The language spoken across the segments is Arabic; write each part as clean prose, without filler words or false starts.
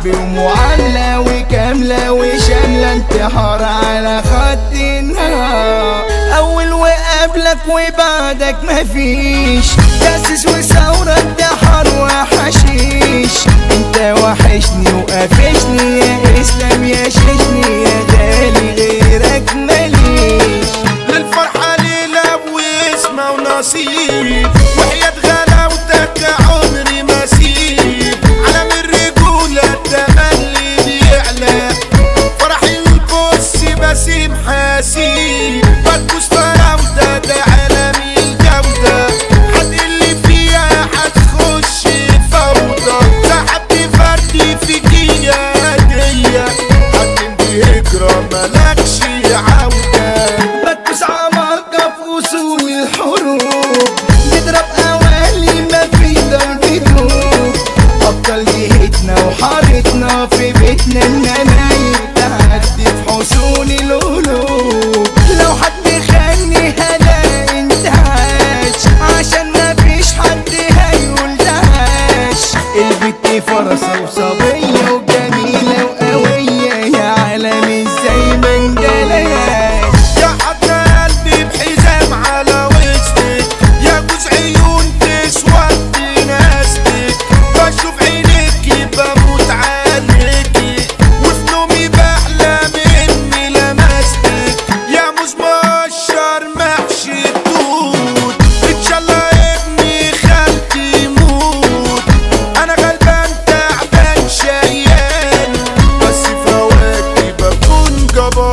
حب ومعاملة وكاملة وشاملة انتحار على خط النهار. اول وقبلك وبعدك مفيش تأسيس وثورة انتحار وحشيش. انت وحشني وقافشني يا اسلام يا شيشني يا غالي غيرك ماليش. للفرحة ليلة واسمة ونصيب وحياة غلاوتك عمري ما سيب. علم الرجولة التملي بيعلى فرحي البص بسيم حاسيب. بتبوس فراودة ده عالمي الجودة حد اللي فيها هتخش فوضى. سحبت فردي فيكي يا هدية هتمضي هجرة ملكش عودة. بتبوس عمالقة في أصول الحروب نضرب أوالي ما في ضرب دوب. أبطال جهتنا وحارتنا في بيتنا النماير تعدي في حصون القلوب. لو حد خاني هلاقي انتهاش عشان مفيش حد هيقول دهاش. البت فرصة وصبية وجميلة وقوية يا عالم ازاي ما انجلهاش. يا حضن قلبي بحزام على وسطك يا جوز عيون تسود ناستك. بشوف عينيكي بموت عليكي وفي نومي بحلم اني لمستك. يا موز مقشر محشي الدود ان شاء الله ابني خالتي يموت. انا غلبان تعبان شقيان بس في اوقاتي بكون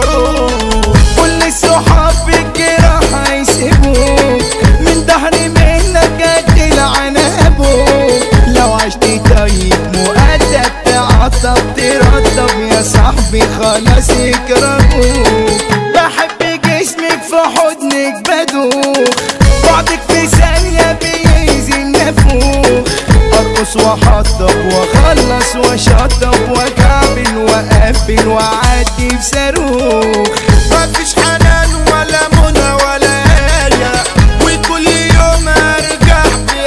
جبروت. كل الصحاب في الجراح هيسيبوك من ظهري منك قد العنابوك. لو عشت طيب مؤدب تعطب ترطب يا صاحبي خلاص يكرهوك. بحب جسمك في حضنك بدوخ بعدك في ثانية بيأذي النفوخ. ارقص واحطب واخلص واشطب واكعبل واقفل واعدي بصاروخ. مفيش حنان ولا منى ولا آية وكل يوم ارجع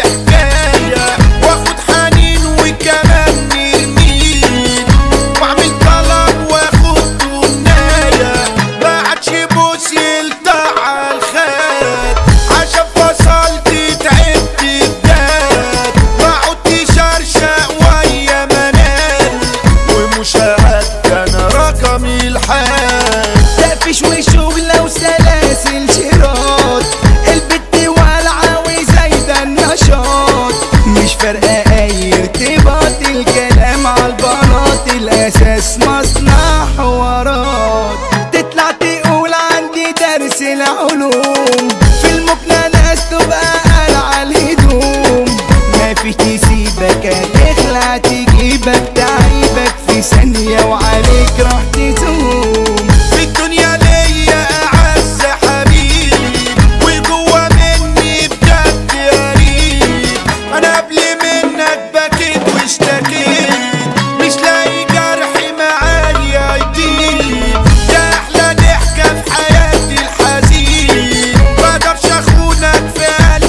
بحكاية واخد حنين وكمان نرميد واعمل طلب واخد تمناية. بعدش بوس يلتع عالخد عشان فصلت تعبت بجد. بقعد شرشق ويا منال ومشاهد كان رقمي الحاد. تقفش وشغلة وسلاسل شراط البت والعة وزايدة النشاط. مش فارقة اي ارتباط الكلام عالبلاط الاساس مصنع حوارات. تطلع تقول عندي درس العلوم في المكنة ناس تبقى قلع الهدوم. مفيش تسيبك هتخلع تجيبك تعيبك في ثانية وعليك راح تزوم. في الدنيا ليا اعز حبيب وجوا مني بجد قريب. انا قبل منك بكيت واشتكيت مش لاقي جرحي معايا يطيب. يا احلى ضحكة في حياتي الحزين مقدرش اخونك في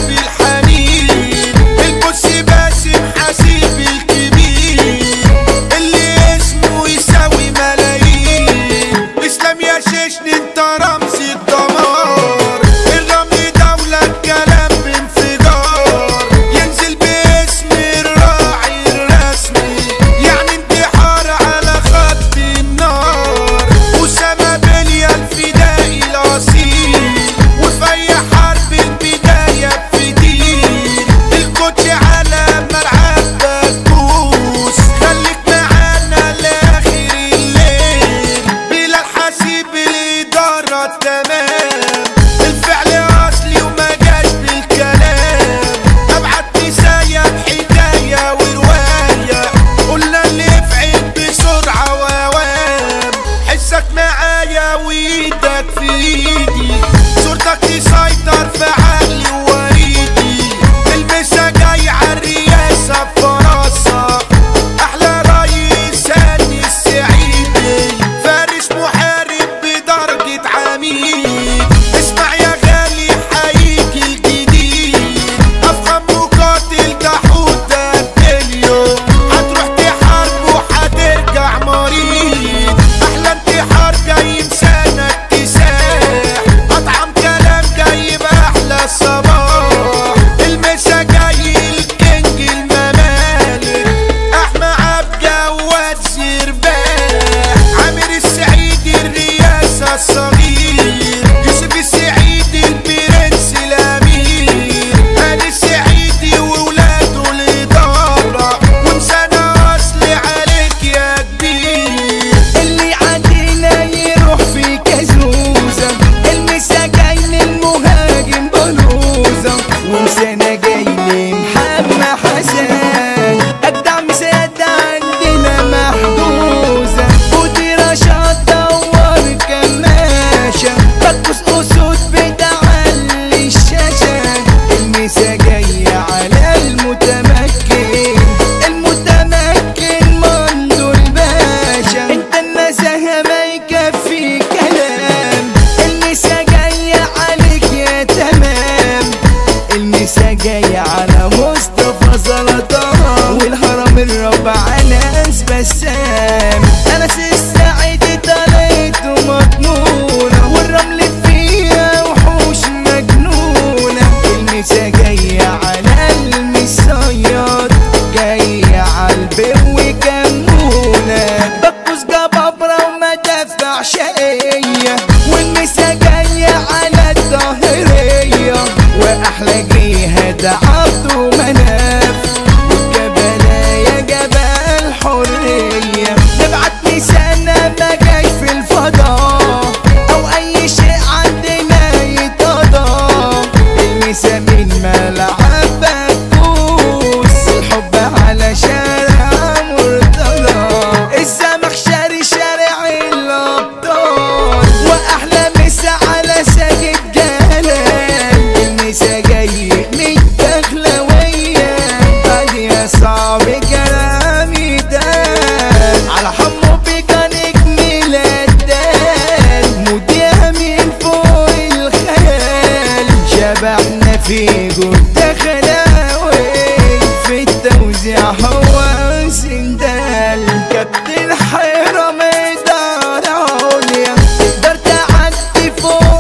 ده عبده مناف والجبل يا جبل حرية. نبعت نسانا ما جاش في الفضاء او اي شيء عندنا يتقضى. المسا من ملعب بكوس الحب على شارع مرتضى. الزمخشري شارع الابطال واحلى مسا على ساجد جلال. المسا جاي من الدخلوية بعد يا صعب كلامي ده على حمو بيكا نجم الأدال مذيع من فوق الخيال. شبعنا في جود دخلاوي في التوزيع هو سندال. كابتن حيرم إدارة عليا تقدر تعدي فوق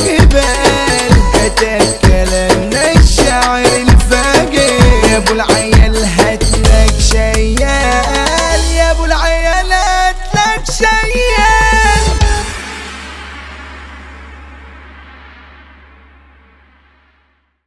الجبال. كتب كلامنا الشاعر الفاجر ابو العين